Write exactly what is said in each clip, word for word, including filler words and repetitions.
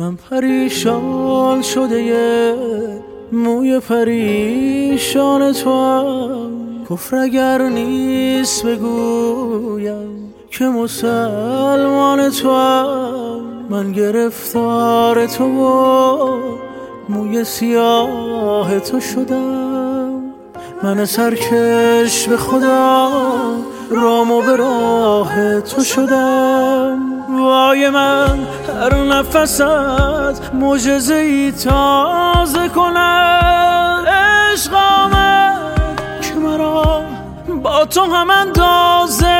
من پریشان شده یه موی پریشان تو هم. کفر اگر نیست بگویم که مسلمان تو هم. من گرفتار تو و موی سیاه تو شدم. من سرکش به خدا رام و به راه تو شدم. وای من هر نفست معجزه‌ای تازه کند. عشق آمد که مرا با تو هم اندازه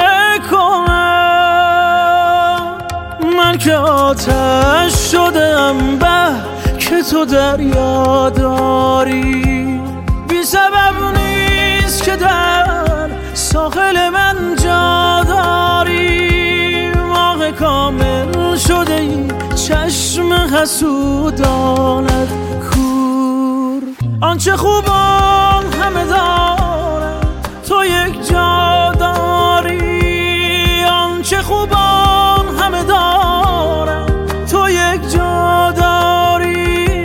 کند. من که آتش شدم به که تو دریا داری. بی سبب نیست که در ساحل من جا داری. ماه کامل شده ای چشم حسودانت کور. آنچه خوبان همه دارن تو یک جا داری. آنچه خوبان همه دارن تو یک جا داری.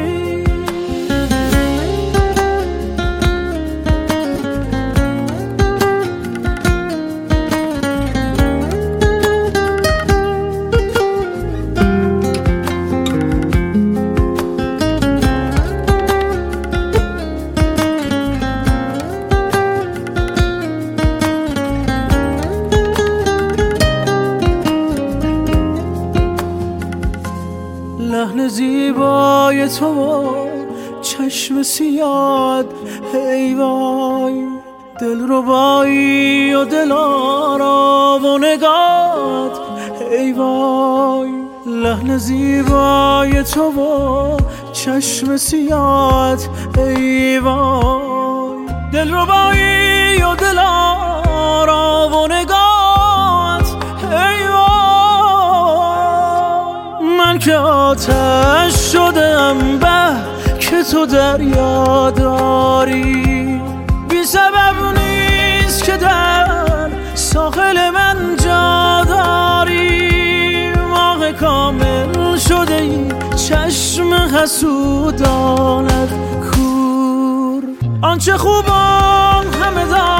لحن زیبای تو چشم سیاد ای وای. دل ربایی و دل آرا و نگات ای وای. لحن زیبای تو چشم سیاد ای وای. دل ربایی و دل آرا و نگات ای وای. من که آتش شدم به که تو دریا داری. بی سبب نیست که در ساحل من جا داری. ماه کامل شده ای چشم حسودانت کور. آنچه خوبان همه داری.